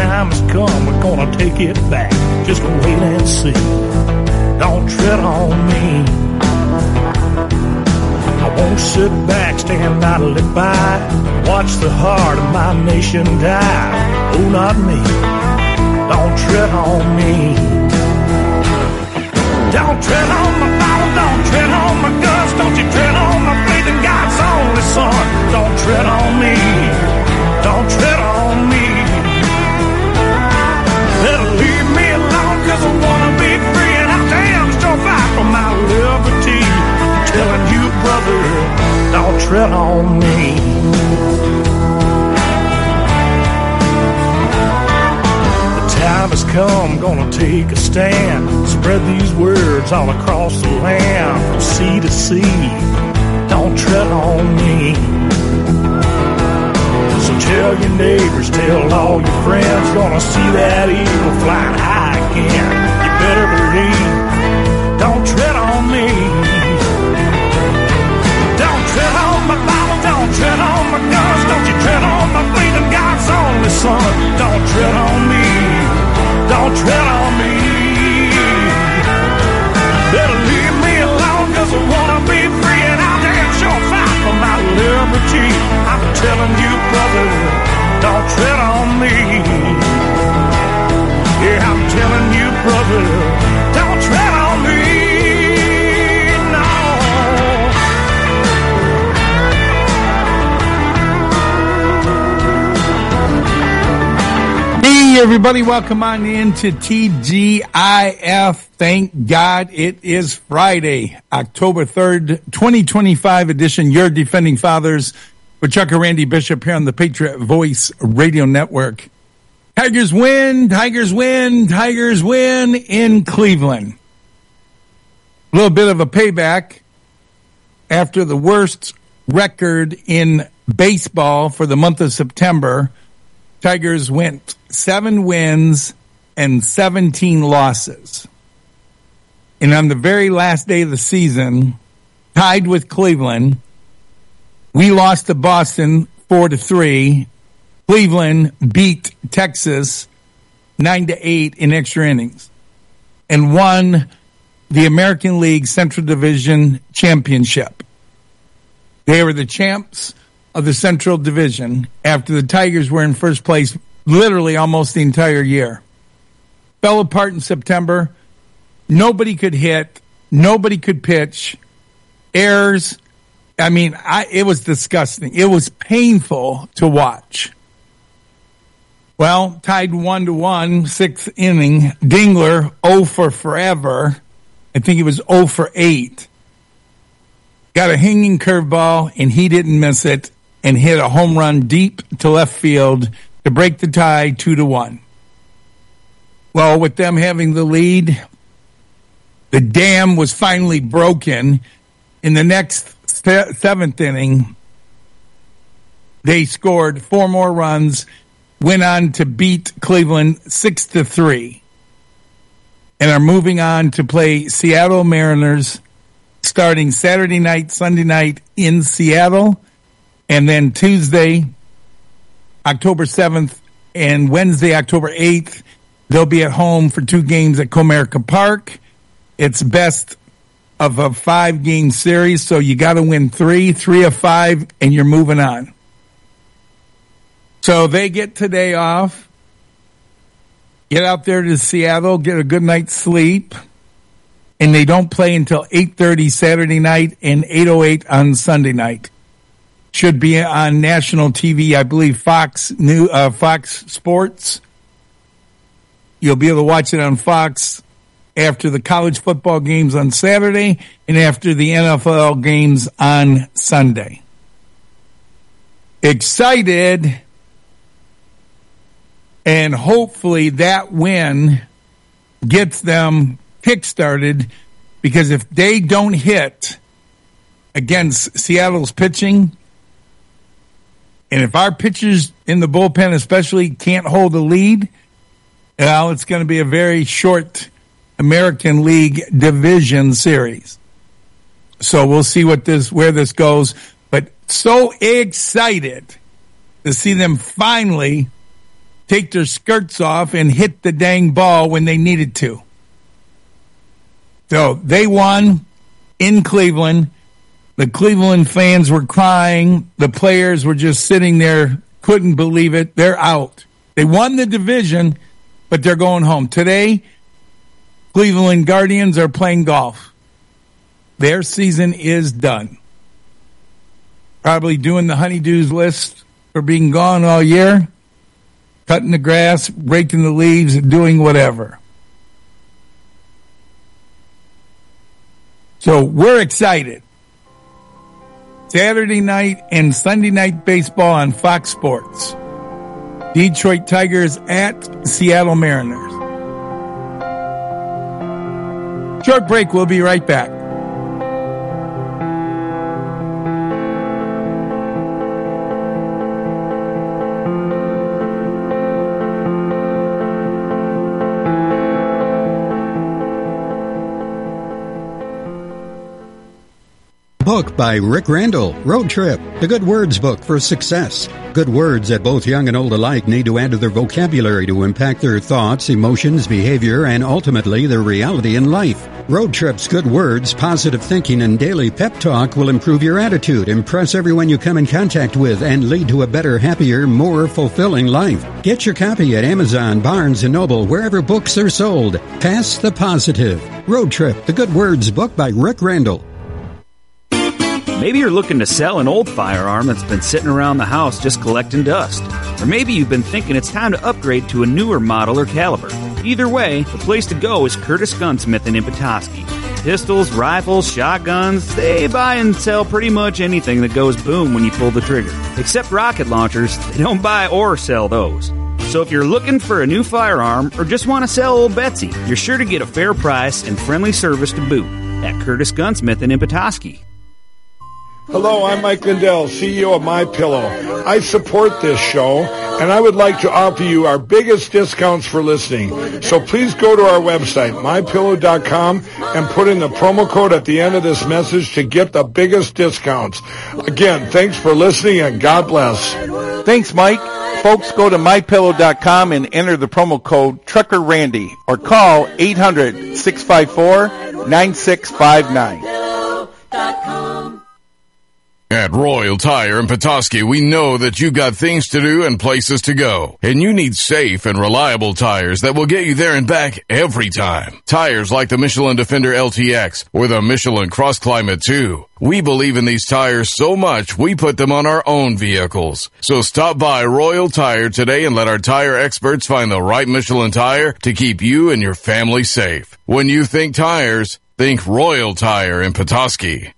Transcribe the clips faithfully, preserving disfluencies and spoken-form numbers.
time has come, we're gonna take it back. Just wait and see. Don't tread on me. I won't sit back, stand idly by, watch the heart of my nation die. Oh, not me. Don't tread on me. Don't tread on my Bible, don't tread on my guns, don't you tread on my faith in God's only Son. Don't tread on me. Don't tread on me. Better leave me alone, cause I wanna be free, and I damn sure fight for my liberty. I'm telling you, brother, don't tread on me. The time has come, gonna take a stand, spread these words all across the land, from sea to sea. Don't tread on me. So tell your neighbors, tell all your friends, gonna see that eagle flying high again. You better believe, don't tread on me. Don't tread on my Bible, don't tread on my guns, don't you tread on my faith in God's only Son. Don't tread on me, don't tread on me. Better leave me alone, cause I wanna be free, and I'll damn sure fight for my liberty. I'm telling you, brother, don't tread on me. Yeah, I'm telling you, brother, don't tread on me. No. Hey, everybody, welcome on into T G I F. Thank God it is Friday, October third, twenty twenty-five edition. Your Defending Fathers with Chuck and Randy Bishop here on the Patriot Voice Radio Network. Tigers win, Tigers win, Tigers win in Cleveland. A little bit of a payback after the worst record in baseball for the month of September. Tigers went seven wins and seventeen losses. And on the very last day of the season, tied with Cleveland, we lost to Boston four to three. Cleveland beat Texas nine to eight in extra innings and won the American League Central Division Championship. They were the champs of the Central Division after the Tigers were in first place literally almost the entire year. Fell apart in September. Nobody could hit. Nobody could pitch. Errors. I mean, I, it was disgusting. It was painful to watch. Well, tied one to one, sixth inning. Dingler, oh for forever. I think he was oh for eight. Got a hanging curveball, and he didn't miss it, and hit a home run deep to left field to break the tie two to one. Well, with them having the lead, the dam was finally broken. In the next seventh inning, they scored four more runs, went on to beat Cleveland six to three, and are moving on to play Seattle Mariners starting Saturday night, Sunday night in Seattle, and then Tuesday, October seventh, and Wednesday, October eighth, they'll be at home for two games at Comerica Park. It's best of a five-game series, so you got to win three, three of five, and you're moving on. So they get today off, get out there to Seattle, get a good night's sleep, and they don't play until eight thirty Saturday night and eight oh eight on Sunday night. Should be on national T V, I believe Fox New uh, Fox Sports. You'll be able to watch it on Fox after the college football games on Saturday and after the N F L games on Sunday. Excited, and hopefully that win gets them kick-started, because if they don't hit against Seattle's pitching, and if our pitchers in the bullpen especially can't hold the lead, well, it's going to be a very short American League Division series. So we'll see what this where this goes. But so excited to see them finally take their skirts off and hit the dang ball when they needed to. So they won in Cleveland. The Cleveland fans were crying. The players were just sitting there, couldn't believe it. They're out. They won the division, but they're going home. Today, Cleveland Guardians are playing golf. Their season is done. Probably doing the honeydews list for being gone all year, cutting the grass, raking the leaves, and doing whatever. So we're excited. Saturday night and Sunday night baseball on Fox Sports. Detroit Tigers at Seattle Mariners. Short break. We'll be right back. Book by Rick Randall, Road Trip, the Good Words book for success. Good words that both young and old alike need to add to their vocabulary to impact their thoughts, emotions, behavior, and ultimately their reality in life. Road Trip's Good Words, positive thinking, and daily pep talk will improve your attitude, impress everyone you come in contact with, and lead to a better, happier, more fulfilling life. Get your copy at Amazon, Barnes and Noble, wherever books are sold. Pass the positive. Road Trip, the Good Words book by Rick Randall. Maybe you're looking to sell an old firearm that's been sitting around the house just collecting dust. Or maybe you've been thinking it's time to upgrade to a newer model or caliber. Either way, the place to go is Curtis Gunsmithing in Petoskey. Pistols, rifles, shotguns, they buy and sell pretty much anything that goes boom when you pull the trigger. Except rocket launchers, they don't buy or sell those. So if you're looking for a new firearm or just want to sell old Betsy, you're sure to get a fair price and friendly service to boot at Curtis Gunsmithing in Petoskey. Hello, I'm Mike Lindell, C E O of MyPillow. I support this show, and I would like to offer you our biggest discounts for listening. So please go to our website, my pillow dot com, and put in the promo code at the end of this message to get the biggest discounts. Again, thanks for listening, and God bless. Thanks, Mike. Folks, go to my pillow dot com and enter the promo code Trucker Randy, or call eight hundred, six five four, nine six five nine. At Royal Tire in Petoskey, we know that you've got things to do and places to go, and you need safe and reliable tires that will get you there and back every time. Tires like the Michelin Defender L T X or the Michelin Cross Climate two. We believe in these tires so much, we put them on our own vehicles. So stop by Royal Tire today and let our tire experts find the right Michelin tire to keep you and your family safe. When you think tires, think Royal Tire in Petoskey.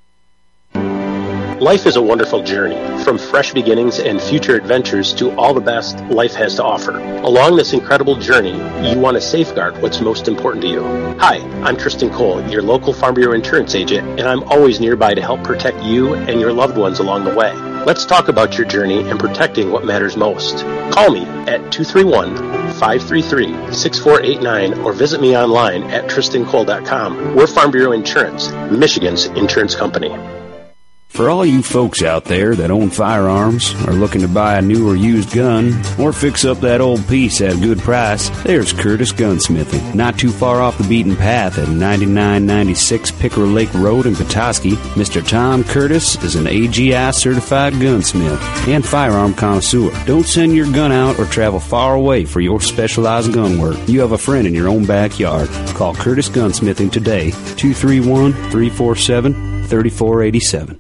Life is a wonderful journey, from fresh beginnings and future adventures to all the best life has to offer. Along this incredible journey, you want to safeguard what's most important to you. Hi, I'm Tristan Cole, your local Farm Bureau insurance agent, and I'm always nearby to help protect you and your loved ones along the way. Let's talk about your journey and protecting what matters most. Call me at two three one, five three three, six four eight nine or visit me online at tristan cole dot com. We're Farm Bureau Insurance, Michigan's insurance company. For all you folks out there that own firearms, are looking to buy a new or used gun, or fix up that old piece at a good price, there's Curtis Gunsmithing. Not too far off the beaten path at ninety-nine ninety-six Pickerel Lake Road in Petoskey, Mister Tom Curtis is an A G I certified gunsmith and firearm connoisseur. Don't send your gun out or travel far away for your specialized gun work. You have a friend in your own backyard. Call Curtis Gunsmithing today, two three one, three four seven, three four eight seven.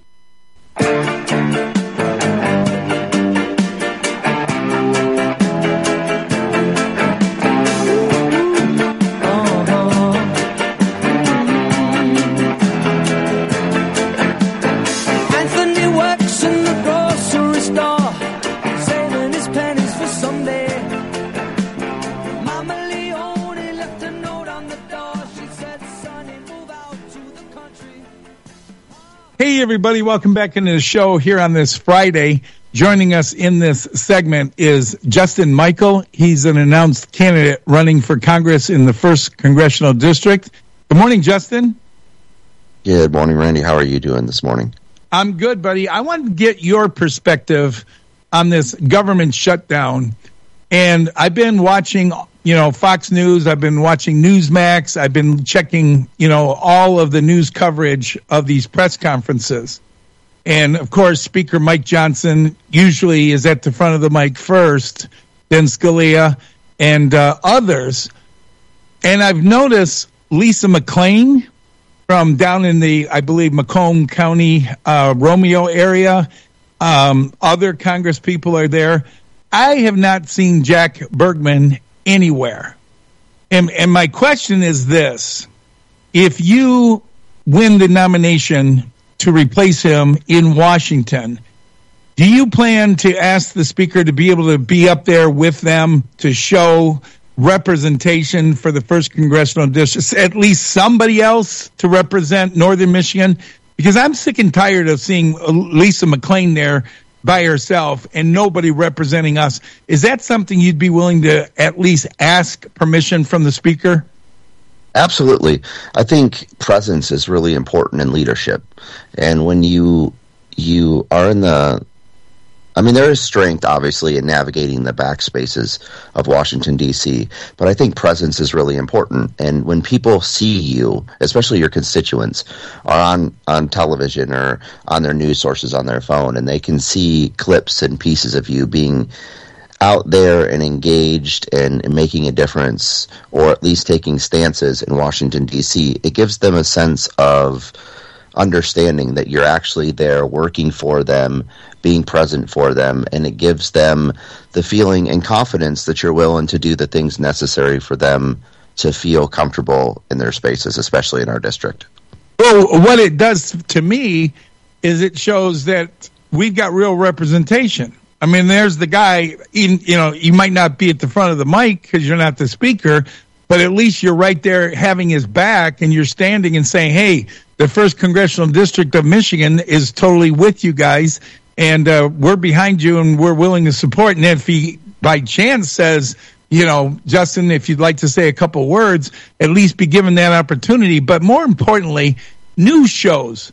Hey, everybody. Welcome back into the show here on this Friday. Joining us in this segment is Justin Michael. He's an announced candidate running for Congress in the first Congressional District. Good morning, Justin. Good morning, Randy. How are you doing this morning? I'm good, buddy. I want to get your perspective on this government shutdown And I've been watching, you know, Fox News. I've been watching Newsmax. I've been checking, you know, all of the news coverage of these press conferences. And, of course, Speaker Mike Johnson usually is at the front of the mic first, then Scalia and uh, others. And I've noticed Lisa McClain from down in the, I believe, Macomb County, uh, Romeo area. Um, other Congress people are there. I have not seen Jack Bergman anywhere. And, and my question is this. If you win the nomination to replace him in Washington, do you plan to ask the Speaker to be able to be up there with them to show representation for the first Congressional District, at least somebody else to represent Northern Michigan? Because I'm sick and tired of seeing Lisa McClain there by herself and nobody representing us. Is that something you'd be willing to at least ask permission from the Speaker? Absolutely. I think presence is really important in leadership. And when you you are in the I mean, there is strength, obviously, in navigating the backspaces of Washington, D C, but I think presence is really important. And when people see you, especially your constituents, are on, on television or on their news sources on their phone, and they can see clips and pieces of you being out there and engaged and, and making a difference, or at least taking stances in Washington, D C, it gives them a sense of understanding that you're actually there working for them, being present for them, and it gives them the feeling and confidence that you're willing to do the things necessary for them to feel comfortable in their spaces, especially in our district. Well, what it does to me is it shows that we've got real representation. I mean, there's the guy, even, you know, you might not be at the front of the mic because you're not the Speaker, but at least you're right there having his back and you're standing and saying, hey, the first Congressional District of Michigan is totally with you guys, and uh, we're behind you and we're willing to support. And if he by chance says, you know, Justin, if you'd like to say a couple words, at least be given that opportunity. But more importantly, news shows.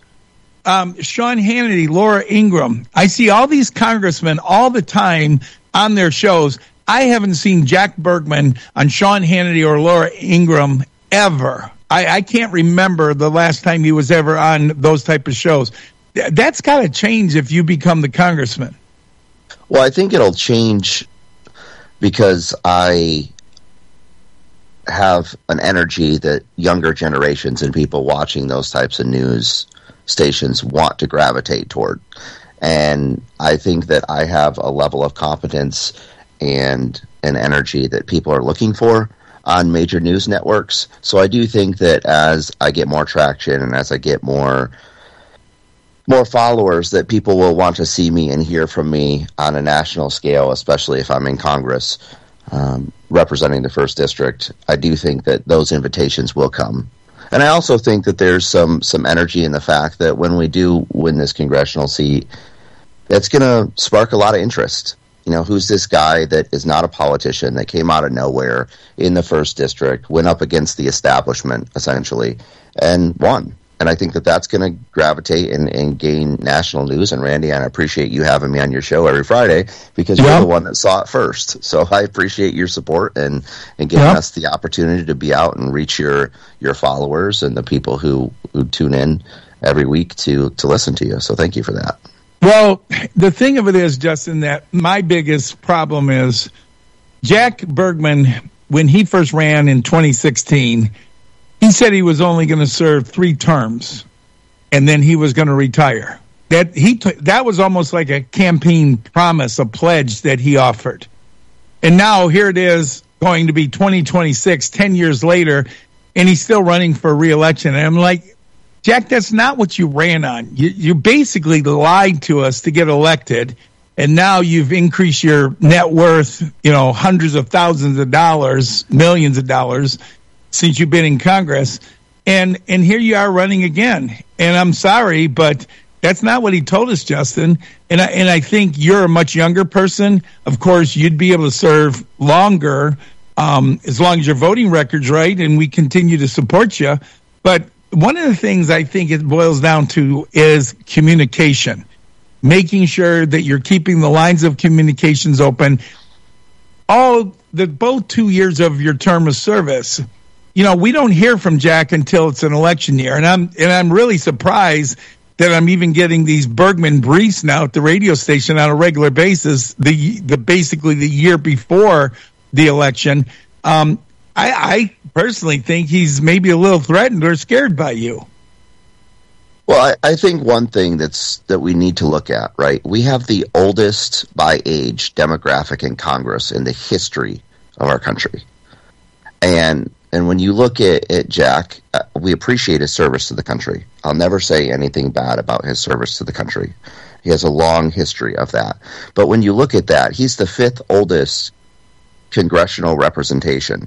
Um, Sean Hannity, Laura Ingraham. I see all these congressmen all the time on their shows. I haven't seen Jack Bergman on Sean Hannity or Laura Ingraham ever. I, I can't remember the last time he was ever on those type of shows. That's got to change if you become the congressman. Well, I think it'll change because I have an energy that younger generations and people watching those types of news stations want to gravitate toward. And I think that I have a level of competence and an energy that people are looking for on major news networks. So I do think that as I get more traction and as I get more more followers, that people will want to see me and hear from me on a national scale, especially if I'm in Congress um, representing the first district. I do think that those invitations will come. And I also think that there's some, some energy in the fact that when we do win this congressional seat, it's going to spark a lot of interest. You know, who's this guy that is not a politician, that came out of nowhere in the first district, went up against the establishment, essentially, and won. And I think that that's going to gravitate and, and gain national news. And, Randy, I appreciate you having me on your show every Friday because you're yep. the one that saw it first. So I appreciate your support and, and giving yep. us the opportunity to be out and reach your, your followers and the people who, who tune in every week to, to listen to you. So thank you for that. Well, the thing of it is, Justin, that my biggest problem is Jack Bergman, when he first ran in twenty sixteen, he said he was only going to serve three terms, and then he was going to retire. That he t- that was almost like a campaign promise, a pledge that he offered. And now here it is going to be twenty twenty-six, ten years later, and he's still running for re-election. And I'm like, Jack, that's not what you ran on. You, you basically lied to us to get elected, and now you've increased your net worth, you know, hundreds of thousands of dollars, millions of dollars since you've been in Congress. And and here you are running again. And I'm sorry, but that's not what he told us, Justin. And I, and I think you're a much younger person. Of course, you'd be able to serve longer um, as long as your voting record's right, and we continue to support you. But one of the things I think it boils down to is communication, making sure that you're keeping the lines of communications open. all the both two years of your term of service, you know, we don't hear from Jack until it's an election year, and I'm and I'm really surprised that I'm even getting these Bergman briefs now at the radio station on a regular basis. The the basically the year before the election. Um, I, I personally think he's maybe a little threatened or scared by you. Well, I, I think one thing that's that we need to look at, right? We have the oldest by age demographic in Congress in the history of our country, and and when you look at, at Jack, uh, we appreciate his service to the country. I'll never say anything bad about his service to the country. He has a long history of that. But when you look at that, he's the fifth oldest congressional representation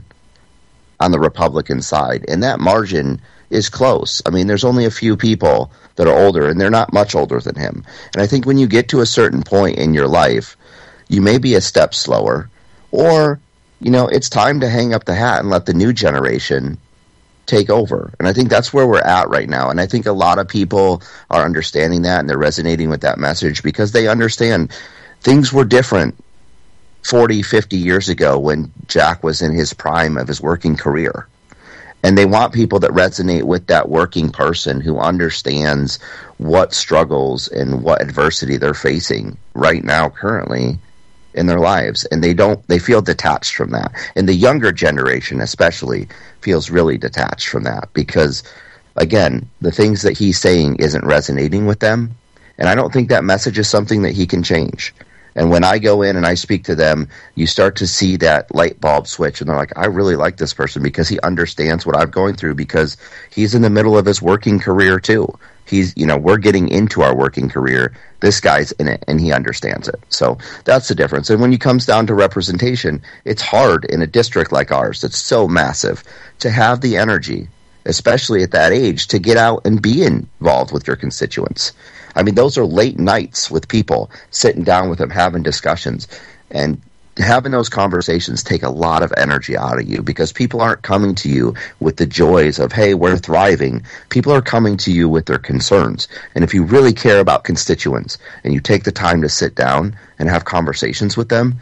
on the Republican side, and that margin is close. I mean, there's only a few people that are older, and they're not much older than him. And I think when you get to a certain point in your life, you may be a step slower, or, you know, it's time to hang up the hat and let the new generation take over. And I think that's where we're at right now. And I think a lot of people are understanding that, and they're resonating with that message because they understand things were different forty, fifty years ago when Jack was in his prime of his working career. And they want people that resonate with that working person who understands what struggles and what adversity they're facing right now currently in their lives. And they don't they feel detached from that. And the younger generation especially feels really detached from that because, again, the things that he's saying isn't resonating with them. And I don't think that message is something that he can change. And when I go in and I speak to them, you start to see that light bulb switch, and they're like, I really like this person because he understands what I'm going through because he's in the middle of his working career too. He's, you know, we're getting into our working career. This guy's in it, and he understands it. So that's the difference. And when it comes down to representation, it's hard in a district like ours that's so massive to have the energy, especially at that age, to get out and be involved with your constituents. I mean, those are late nights with people, sitting down with them, having discussions. And having those conversations take a lot of energy out of you because people aren't coming to you with the joys of, hey, we're thriving. People are coming to you with their concerns. And if you really care about constituents and you take the time to sit down and have conversations with them,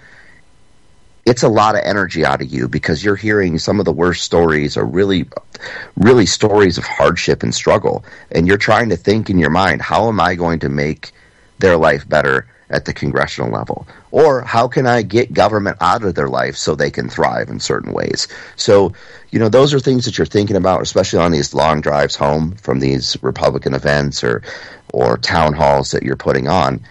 it's a lot of energy out of you because you're hearing some of the worst stories or really, really stories of hardship and struggle. And you're trying to think in your mind, how am I going to make their life better at the congressional level? Or how can I get government out of their life so they can thrive in certain ways? So, you know, those are things that you're thinking about, especially on these long drives home from these Republican events or, or town halls that you're putting on.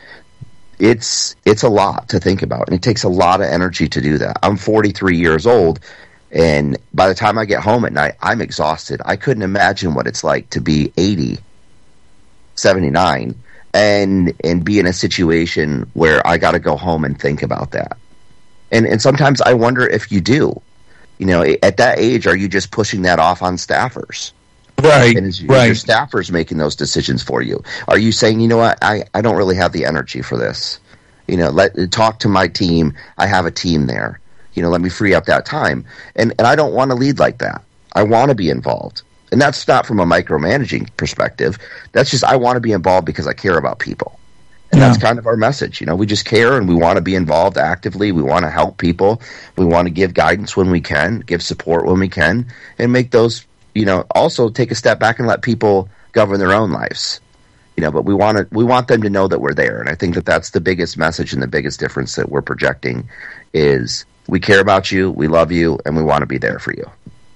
It's it's a lot to think about, and it takes a lot of energy to do that. I'm forty-three years old, and by the time I get home at night, I'm exhausted. I couldn't imagine what it's like to be eighty, seventy-nine, and and be in a situation where I got to go home and think about that. And and sometimes I wonder if you do. You know, at that age, are you just pushing that off on staffers? Right, and is, right. Your staffers making those decisions for you? Are you saying, you know what, I, I don't really have the energy for this. You know, let talk to my team. I have a team there. You know, let me free up that time. And and I don't want to lead like that. I want to be involved. And that's not from a micromanaging perspective. That's just I want to be involved because I care about people. And yeah. That's kind of our message. You know, we just care and we want to be involved actively. We want to help people. We want to give guidance when we can, give support when we can, and make those, you know, also take a step back and let people govern their own lives. You know, but we want to, we want them to know that we're there. And I think that that's the biggest message and the biggest difference that we're projecting is we care about you, we love you, and we want to be there for you.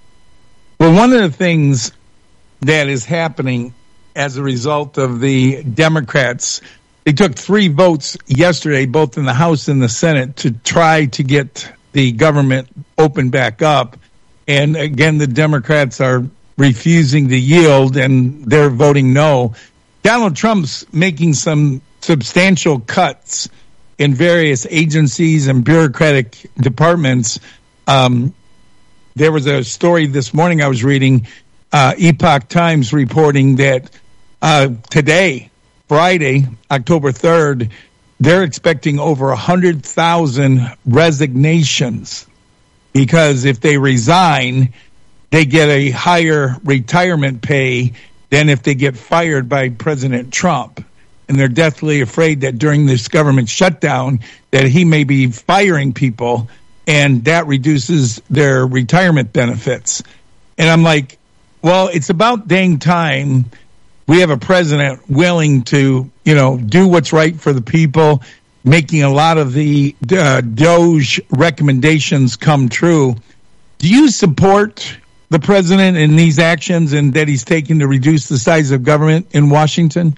Well, one of the things that is happening as a result of the Democrats, they took three votes yesterday, both in the House and the Senate, to try to get the government opened back up. And again, the Democrats are refusing to yield, and they're voting no. Donald Trump's making some substantial cuts in various agencies and bureaucratic departments. Um, there was a story this morning I was reading, uh, Epoch Times reporting that uh, today, Friday, October third, they're expecting over one hundred thousand resignations. Because if they resign, they get a higher retirement pay than if they get fired by President Trump. And they're deathly afraid that during this government shutdown that he may be firing people and that reduces their retirement benefits. And I'm like, well, it's about dang time we have a president willing to, you know, do what's right for the people, making a lot of the uh, Doge recommendations come true. Do you support the president in these actions and that he's taking to reduce the size of government in Washington?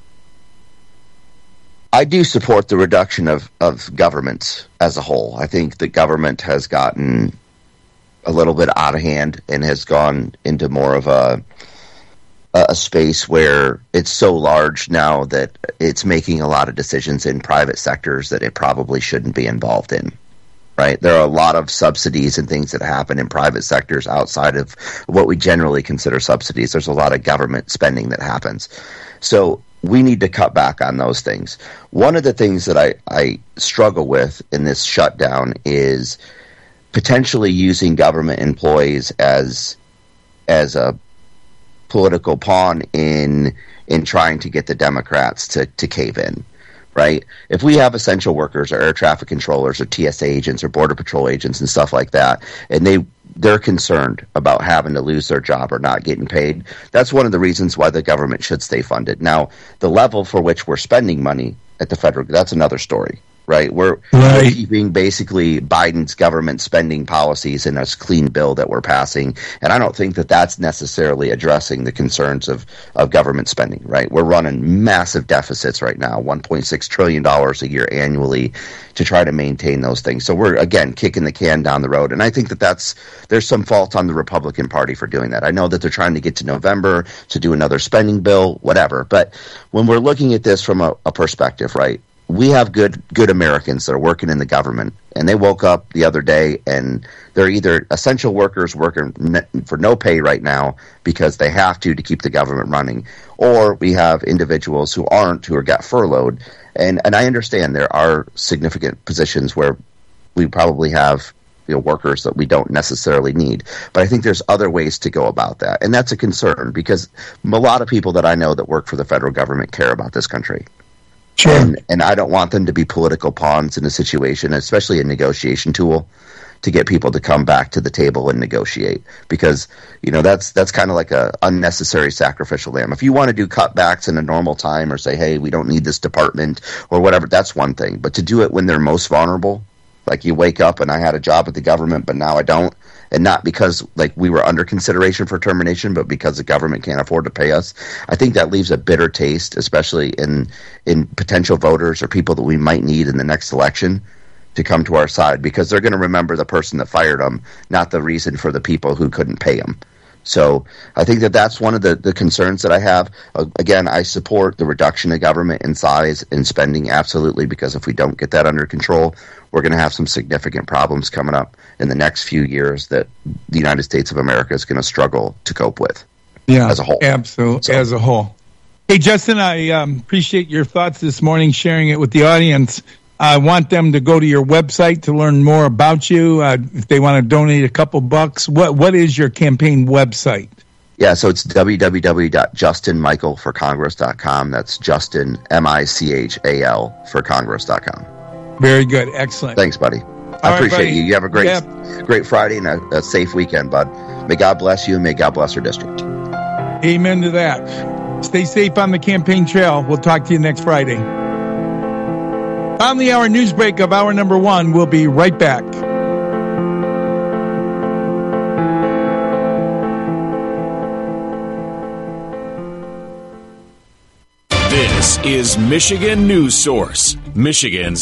I do support the reduction of, of governments as a whole. I think the government has gotten a little bit out of hand and has gone into more of a a space where it's so large now that it's making a lot of decisions in private sectors that it probably shouldn't be involved in. Right? There are a lot of subsidies and things that happen in private sectors outside of what we generally consider subsidies. There's a lot of government spending that happens. So we need to cut back on those things. One of the things that I, I struggle with in this shutdown is potentially using government employees as as a political pawn in in trying to get the Democrats to, to cave in. Right? If we have essential workers or air traffic controllers or T S A agents or Border Patrol agents and stuff like that, and they, they're concerned about having to lose their job or not getting paid, that's one of the reasons why the government should stay funded. Now, the level for which we're spending money at the federal, that's another story. Right? We're, right. we're keeping basically Biden's government spending policies in a clean bill that we're passing. And I don't think that that's necessarily addressing the concerns of, of government spending. Right? We're running massive deficits right now, one point six trillion dollars a year annually to try to maintain those things. So we're, again, kicking the can down the road. And I think that that's, there's some fault on the Republican Party for doing that. I know that they're trying to get to November to do another spending bill, whatever. But when we're looking at this from a, a perspective, right? We have good good Americans that are working in the government, and they woke up the other day and they're either essential workers working for no pay right now because they have to to keep the government running, or we have individuals who aren't, who are got furloughed. And and I understand there are significant positions where we probably have, you know, workers that we don't necessarily need. But I think there's other ways to go about that. And that's a concern because a lot of people that I know that work for the federal government care about this country. Sure. And, and I don't want them to be political pawns in a situation, especially a negotiation tool, to get people to come back to the table and negotiate. Because, you know, that's that's kind of like a unnecessary sacrificial lamb. If you want to do cutbacks in a normal time or say, hey, we don't need this department or whatever, that's one thing. But to do it when they're most vulnerable, like you wake up and I had a job at the government, but now I don't, and not because like we were under consideration for termination, but because the government can't afford to pay us, I think that leaves a bitter taste, especially in in potential voters or people that we might need in the next election to come to our side, because they're going to remember the person that fired them, not the reason for the people who couldn't pay them. So I think that that's one of the, the concerns that I have. Uh, again, I support the reduction of government in size and spending, absolutely, because if we don't get that under control, we're going to have some significant problems coming up in the next few years that the United States of America is going to struggle to cope with. Yeah, as a whole. Absolutely, so. as a whole. Hey, Justin, I um, appreciate your thoughts this morning, sharing it with the audience. I want them to go to your website to learn more about you. Uh, if they want to donate a couple bucks, what what is your campaign website? Yeah, so it's w w w dot justin michael for congress dot com. That's Justin, M I C H A L, for congress dot com. Very good. Excellent. Thanks, buddy. All I appreciate right, you. You have a great yeah. great Friday and a, a safe weekend, bud. May God bless you and may God bless our district. Amen to that. Stay safe on the campaign trail. We'll talk to you next Friday. On the hour news break of hour number one, we'll be right back. This is Michigan News Source, Michigan's